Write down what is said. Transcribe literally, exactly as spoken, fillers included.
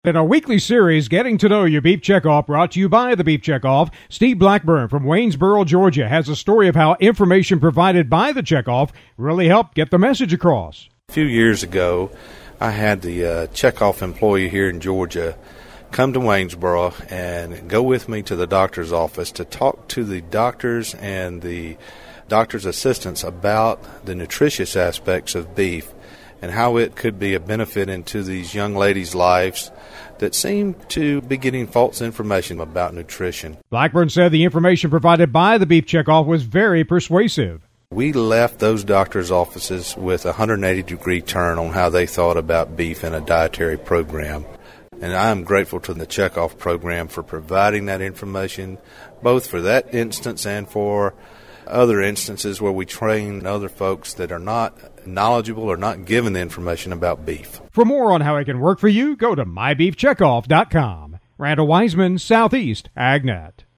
In our weekly series, Getting to Know Your Beef Checkoff, brought to you by the Beef Checkoff, Steve Blackburn from Waynesboro, Georgia, has a story of how information provided by the Checkoff really helped get the message across. A few years ago, I had the uh, Checkoff employee here in Georgia come to Waynesboro and go with me to the doctor's office to talk to the doctors and the doctor's assistants about the nutritious aspects of beef and how it could be a benefit into these young ladies' lives that seem to be getting false information about nutrition. Blackburn said the information provided by the Beef Checkoff was very persuasive. We left those doctors' offices with a one hundred eighty degree turn on how they thought about beef in a dietary program. And I am grateful to the Checkoff program for providing that information, both for that instance and for other instances where we train other folks that are not knowledgeable or not given the information about beef. For more on how it can work for you, go to my beef checkoff dot com. Randall Wiseman, Southeast AgNet.